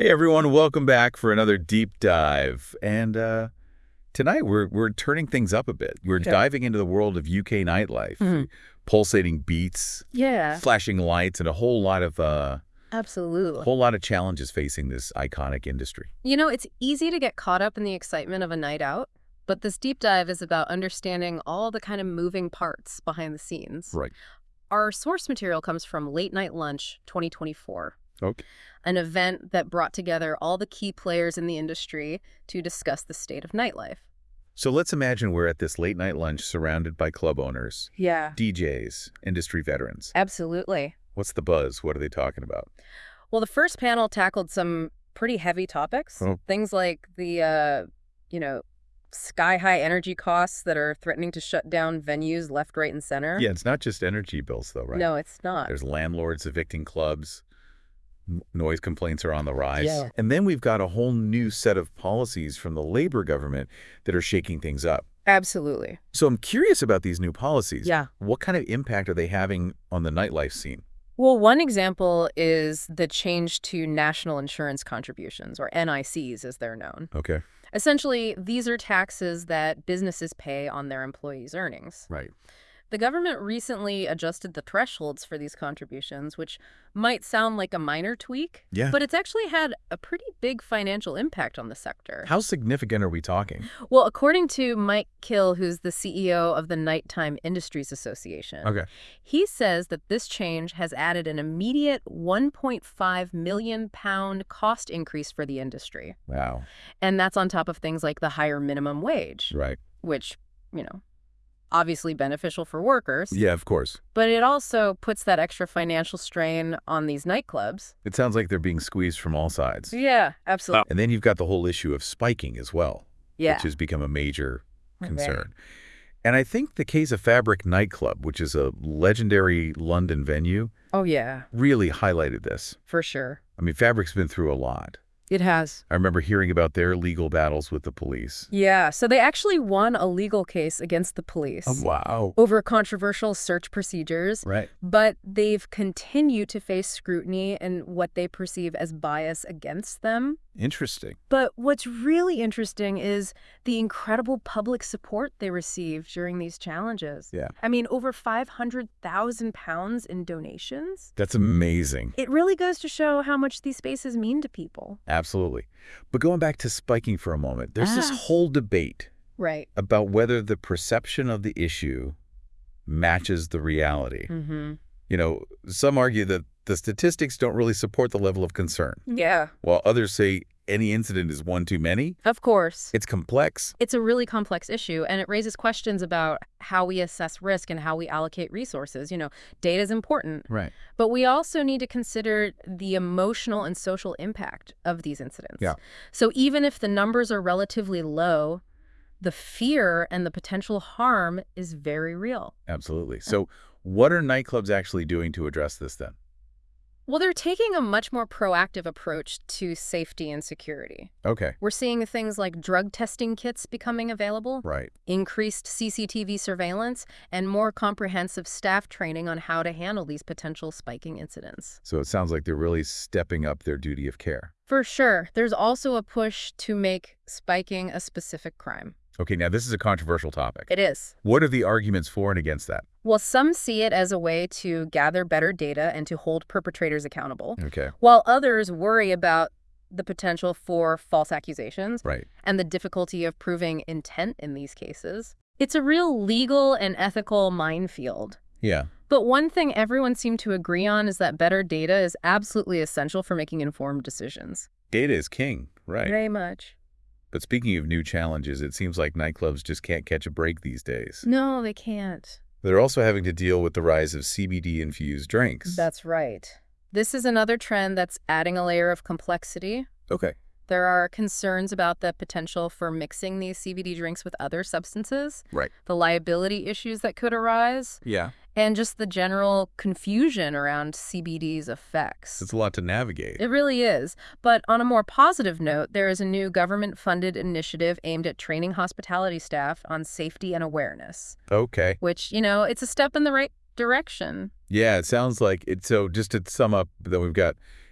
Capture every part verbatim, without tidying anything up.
Hey everyone, welcome back for another deep dive. And uh, tonight we're we're turning things up a bit. We're Okay. diving into the world of U K nightlife, Mhm. pulsating beats, Yeah, flashing lights, and a whole lot of uh, absolutely. whole lot of challenges facing this iconic industry. You know, it's easy to get caught up in the excitement of a night out, but this deep dive is about understanding all the kind of moving parts behind the scenes. Right. Our source material comes from Late Night Lunch twenty twenty-four, Okay. an event that brought together all the key players in the industry to discuss the state of nightlife. So let's imagine we're at this late night lunch surrounded by club owners, Yeah, D Js, industry veterans. absolutely. What's the buzz? What are they talking about? Well, the first panel tackled some pretty heavy topics. Oh. Things like the, uh, you know, sky-high energy costs that are threatening to shut down venues left, right, and center. Yeah, it's not just energy bills though, right? No, it's not. There's landlords evicting clubs. N- Noise complaints are on the rise. Yeah. And then we've got a whole new set of policies from the labor government that are shaking things up. Absolutely. So I'm curious about these new policies. Yeah. What kind of impact are they having on the nightlife scene? Well, one example is the change to national insurance contributions, or N I Cs as they're known. Okay. Essentially, these are taxes that businesses pay on their employees' earnings. Right. The government recently adjusted the thresholds for these contributions, which might sound like a minor tweak, Yeah. but it's actually had a pretty big financial impact on the sector. How significant are we talking? Well, according to Mike Kill, who's the C E O of the Nighttime Industries Association, Okay. he says that this change has added an immediate one point five million pound cost increase for the industry. Wow. And that's on top of things like the higher minimum wage, Right. which, you know, obviously beneficial for workers. Yeah, of course. But it also puts that extra financial strain on these nightclubs. It sounds like they're being squeezed from all sides. Yeah, absolutely. And then you've got the whole issue of spiking as well, Yeah. which has become a major Right. concern. And I think the Casa Fabric nightclub, which is a legendary London venue, Oh, yeah, really highlighted this. for sure. I mean, Fabric's been through a lot. It has. I remember hearing about their legal battles with the police. Yeah, so they actually won a legal case against the police Wow. over controversial search procedures, Right. but they've continued to face scrutiny and what they perceive as bias against them. Interesting. But what's really interesting is the incredible public support they received during these challenges. Yeah. I mean, over five hundred thousand pounds in donations. That's amazing. It really goes to show how much these spaces mean to people. Absolutely. But going back to spiking for a moment, there's this Ah. whole debate Right. about whether the perception of the issue matches the reality. Mm-hmm. You know, some argue that the statistics don't really support the level of concern, Yeah. while others say any incident is one too many. Of course. It's complex. It's a really complex issue, and it raises questions about how we assess risk and how we allocate resources. You know, data is important, Right. but we also need to consider the emotional and social impact of these incidents. Yeah. So even if the numbers are relatively low, the fear and the potential harm is very real. Absolutely. So what are nightclubs actually doing to address this then? Well, they're taking a much more proactive approach to safety and security. Okay. We're seeing things like drug testing kits becoming available, Right. increased C C T V surveillance, and more comprehensive staff training on how to handle these potential spiking incidents. So it sounds like they're really stepping up their duty of care. For sure, there's also a push to make spiking a specific crime. Okay, now this is a controversial topic. It is. What are the arguments for and against that? Well, some see it as a way to gather better data and to hold perpetrators accountable, Okay. while others worry about the potential for false accusations Right. and the difficulty of proving intent in these cases. It's a real legal and ethical minefield. Yeah. But one thing everyone seemed to agree on is that better data is absolutely essential for making informed decisions. Data is king. Right. Very much. But speaking of new challenges, it seems like nightclubs just can't catch a break these days. No, they can't. They're also having to deal with the rise of C B D-infused drinks. That's right. This is another trend that's adding a layer of complexity. Okay. There are concerns about the potential for mixing these C B D drinks with other substances, Right. the liability issues that could arise, Yeah. and just the general confusion around C B D's effects. It's a lot to navigate. It really is. But on a more positive note, there is a new government-funded initiative aimed at training hospitality staff on safety and awareness, Okay. which, you know, it's a step in the right direction. Yeah, it sounds like it. So just to sum up, then we've got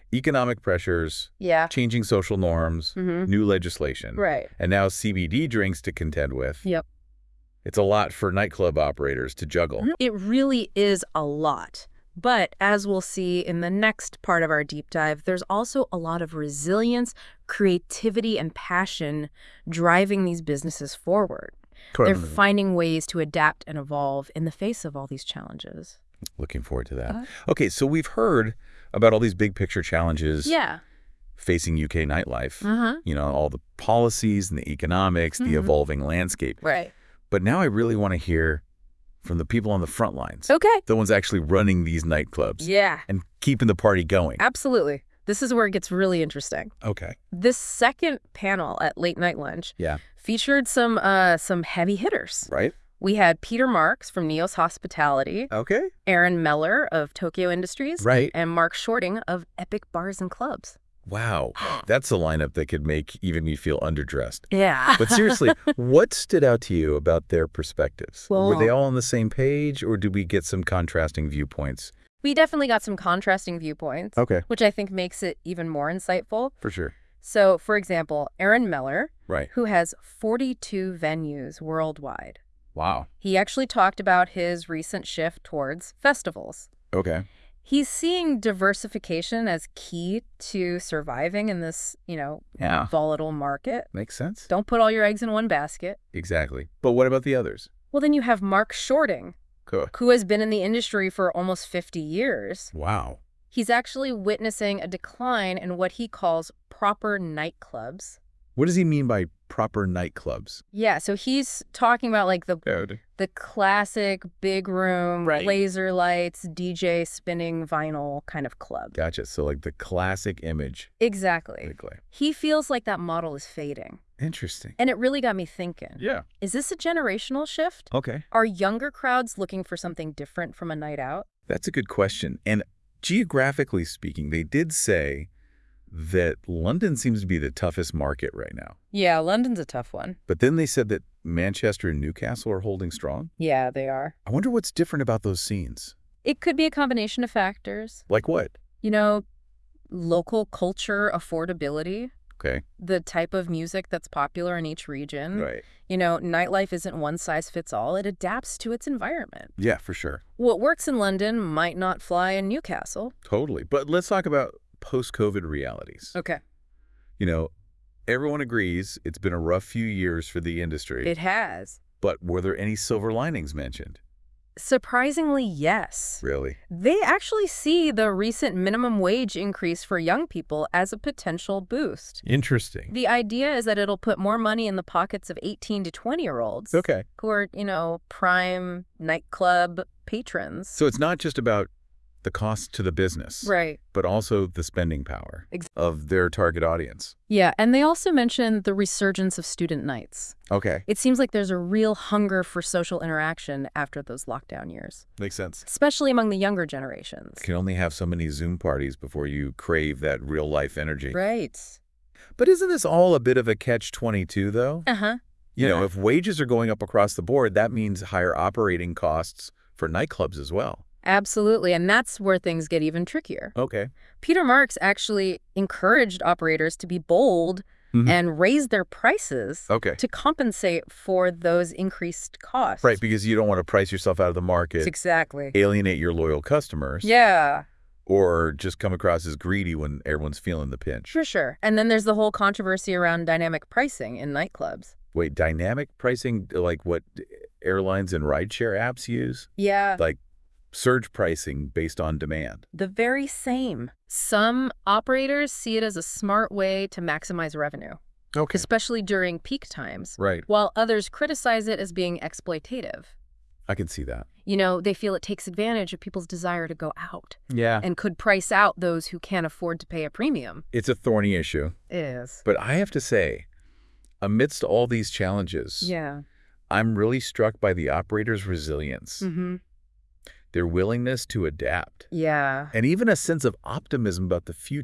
economic pressures, Yeah. changing social norms, Mm-hmm. new legislation, Right. and now C B D drinks to contend with. Yep. It's a lot for nightclub operators to juggle. It really is a lot. But as we'll see in the next part of our deep dive, there's also a lot of resilience, creativity, and passion driving these businesses forward. They're finding ways to adapt and evolve in the face of all these challenges. Looking forward to that. Uh, Okay, so we've heard about all these big picture challenges Yeah. facing U K nightlife. Uh-huh. You know, all the policies and the economics, the Mhm. evolving landscape. Right. But now I really want to hear from the people on the front lines, Okay. the ones actually running these nightclubs Yeah. and keeping the party going. Absolutely. This is where it gets really interesting. Okay. This second panel at Late Night Lunch Yeah. featured some uh, some heavy hitters. Right? We had Peter Marks from Neos Hospitality, Okay. Aaron Meller of Tokyo Industries, Right. and Mark Shorting of Epic Bars and Clubs. Wow. That's a lineup that could make even me feel underdressed. Yeah. But seriously, what stood out to you about their perspectives? Were they Well- all on the same page, or did we get some contrasting viewpoints? We definitely got some contrasting viewpoints, Okay. which I think makes it even more insightful. For sure. So, for example, Aaron Meller, Right. who has forty-two venues worldwide. Wow. He actually talked about his recent shift towards festivals. Okay. He's seeing diversification as key to surviving in this, you know, Yeah. volatile market. Makes sense. Don't put all your eggs in one basket. Exactly. But what about the others? Well, then you have Mark Shorting, Cool. who has been in the industry for almost fifty years. Wow. He's actually witnessing a decline in what he calls proper nightclubs. What does he mean by proper nightclubs? Yeah, so he's talking about like the Good. the classic big room, Right. laser lights, D J spinning vinyl kind of club. Gotcha. So like the classic image. Exactly. Basically. He feels like that model is fading. Interesting. And it really got me thinking. Yeah. Is this a generational shift? Okay. Are younger crowds looking for something different from a night out? That's a good question. And geographically speaking, they did say that London seems to be the toughest market right now. Yeah, London's a tough one. But then they said that Manchester and Newcastle are holding strong. Yeah, they are. I wonder what's different about those scenes. It could be a combination of factors. Like what? You know, local culture, affordability, Okay. the type of music that's popular in each region. Right. You know, nightlife isn't one size fits all. It adapts to its environment. Yeah, for sure. What works in London might not fly in Newcastle. Totally. But let's talk about post-COVID realities. Okay. You know, everyone agrees it's been a rough few years for the industry. It has. But were there any silver linings mentioned? Surprisingly, yes. Really? They actually see the recent minimum wage increase for young people as a potential boost. Interesting. The idea is that it'll put more money in the pockets of eighteen to twenty-year-olds. Okay. Who are, you know, prime nightclub patrons. So it's not just about the cost to the business, Right. but also the spending power Ex- of their target audience. Yeah, and they also mentioned the resurgence of student nights. Okay. It seems like there's a real hunger for social interaction after those lockdown years, Makes sense. especially among the younger generations. You can only have so many Zoom parties before you crave that real-life energy. Right. But isn't this all a bit of a catch twenty-two, though? Uh-huh. You know, Yeah. if wages are going up across the board, that means higher operating costs for nightclubs as well. Absolutely, and that's where things get even trickier. Okay. Peter Marks actually encouraged operators to be bold Mhm. and raise their prices Okay. to compensate for those increased costs. Right, because you don't want to price yourself out of the market, Exactly. alienate your loyal customers, Yeah, or just come across as greedy when everyone's feeling the pinch. for sure. And then there's the whole controversy around dynamic pricing in nightclubs. Wait, dynamic pricing, like what airlines and rideshare apps use? Yeah. Like surge pricing based on demand. The very same. Some operators see it as a smart way to maximize revenue, Okay. especially during peak times, Right. while others criticize it as being exploitative. I can see that. You know, they feel it takes advantage of people's desire to go out Yeah. and could price out those who can't afford to pay a premium. It's a thorny issue. It is. But I have to say, amidst all these challenges, Yeah. I'm really struck by the operators' resilience, Mm-hmm. their willingness to adapt, Yeah. and even a sense of optimism about the future.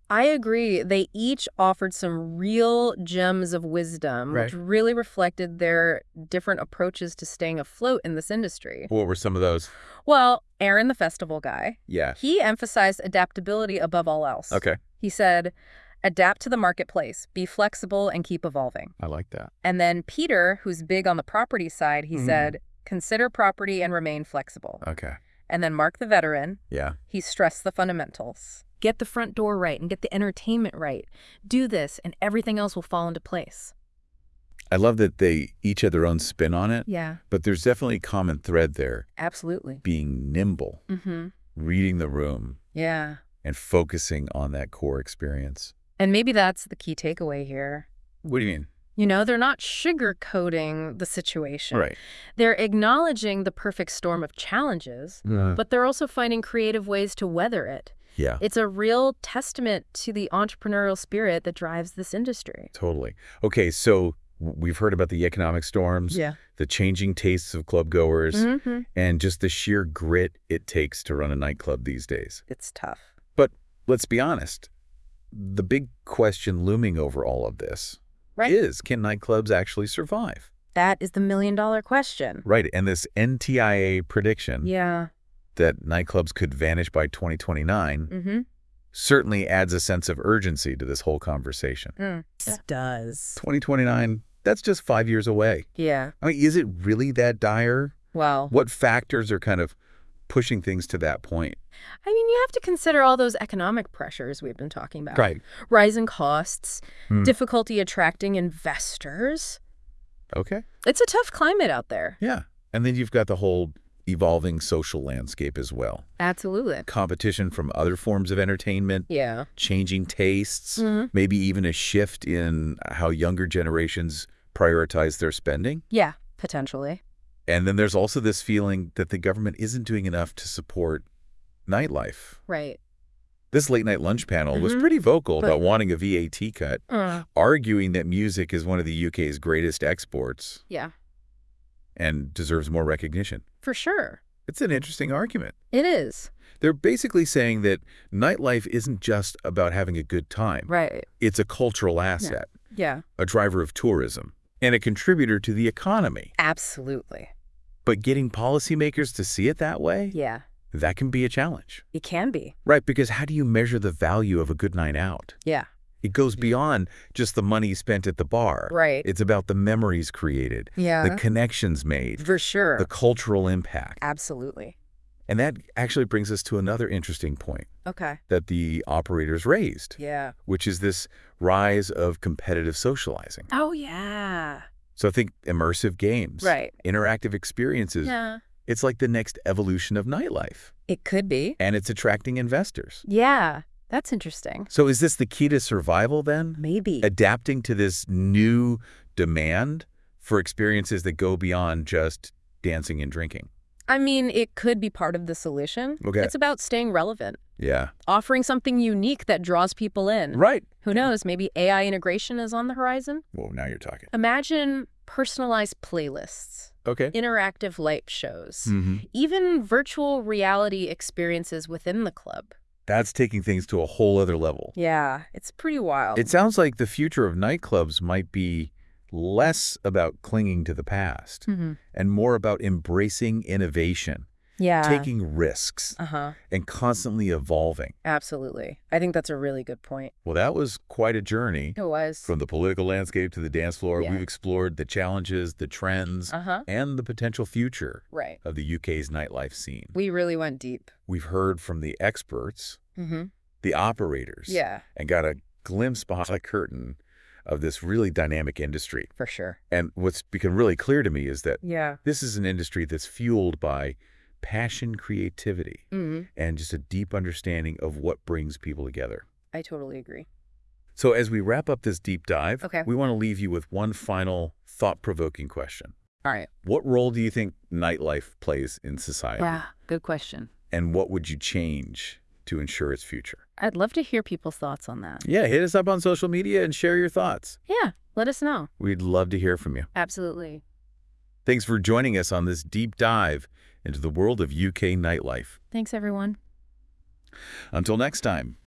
I agree. They each offered some real gems of wisdom, Right. which really reflected their different approaches to staying afloat in this industry. What were some of those? Well, Aaron, the festival guy, Yeah. he emphasized adaptability above all else. Okay. He said, adapt to the marketplace, be flexible, and keep evolving. I like that. And then Peter, who's big on the property side, he Mhm. said, consider property and remain flexible. Okay. And then Mark, the veteran, Yeah. he stressed the fundamentals. Get the front door right and get the entertainment right. Do this and everything else will fall into place. I love that they each had their own spin on it, Yeah, but there's definitely a common thread there, absolutely. being nimble, Mm-hmm. reading the room, Yeah. and focusing on that core experience. And maybe that's the key takeaway here. What do you mean? You know, they're not sugarcoating the situation. Right. They're acknowledging the perfect storm of challenges, but they're also finding creative ways to weather it. Yeah, It's a real testament to the entrepreneurial spirit that drives this industry. totally. Okay, so w- we've heard about the economic storms, Yeah. the changing tastes of club goers, Mm-hmm. and just the sheer grit it takes to run a nightclub these days. It's tough. But let's be honest, the big question looming over all of this Right. is, can nightclubs actually survive? That is the million dollar question. Right, and this N T I A prediction Yeah. that nightclubs could vanish by twenty twenty-nine Mm-hmm. certainly adds a sense of urgency to this whole conversation. Mm. It does. twenty twenty-nine, that's just five years away. Yeah. I mean, is it really that dire? Well, What factors are kind of pushing things to that point? I mean, you have to consider all those economic pressures we've been talking about. Right. Rising costs, Hmm. difficulty attracting investors. Okay. It's a tough climate out there. Yeah. And then you've got the whole evolving social landscape as well. Absolutely. Competition from other forms of entertainment, Yeah. changing tastes, Mhm. maybe even a shift in how younger generations prioritize their spending. Yeah, potentially. And then there's also this feeling that the government isn't doing enough to support nightlife. Right. This late night lunch panel was Mhm. pretty vocal But- about wanting a V A T cut, Uh, arguing that music is one of the U K's greatest exports yeah, and deserves more recognition. for sure. It's an interesting argument. It is. They're basically saying that nightlife isn't just about having a good time. Right. It's a cultural asset, Yeah. a driver of tourism, and a contributor to the economy. Absolutely. But getting policymakers to see it that way, Yeah. that can be a challenge. It can be. Right, because how do you measure the value of a good night out? Yeah. It goes beyond just the money spent at the bar. Right. It's about the memories created, Yeah. the connections made, For sure. the cultural impact. Absolutely. And that actually brings us to another interesting point Okay. that the operators raised, Yeah. which is this rise of competitive socializing. Oh, yeah. So I think immersive games, Right. interactive experiences, Yeah. it's like the next evolution of nightlife, It could be. and it's attracting investors. Yeah. That's interesting. So is this the key to survival then? Maybe. Adapting to this new demand for experiences that go beyond just dancing and drinking. I mean, it could be part of the solution. Okay. It's about staying relevant, Yeah. offering something unique that draws people in. Right. Who knows? Maybe A I integration is on the horizon. Well, now you're talking. Imagine personalized playlists, Okay. interactive light shows, Mm-hmm. even virtual reality experiences within the club. That's taking things to a whole other level. Yeah, it's pretty wild. It sounds like the future of nightclubs might be less about clinging to the past hmm and more about embracing innovation, Yeah. taking risks, Uh-huh. and constantly evolving. Absolutely. I think that's a really good point. Well, that was quite a journey. It was. From the political landscape to the dance floor, Yeah. we've explored the challenges, the trends, Uh-huh. and the potential future Right. of the U K's nightlife scene. We really went deep. We've heard from the experts, Mm-hmm. the operators, Yeah, and got a glimpse behind the curtain of this really dynamic industry. for sure. And what's become really clear to me is that Yeah. this is an industry that's fueled by passion, creativity, hmm and just a deep understanding of what brings people together. I totally agree. So as we wrap up this deep dive, Okay. we want to leave you with one final thought-provoking question. All right. What role do you think nightlife plays in society? Yeah, good question. And what would you change to ensure its future? I'd love to hear people's thoughts on that. Yeah, hit us up on social media and share your thoughts. Yeah, let us know. We'd love to hear from you. Absolutely. Thanks for joining us on this deep dive into the world of U K nightlife. Thanks, everyone. Until next time.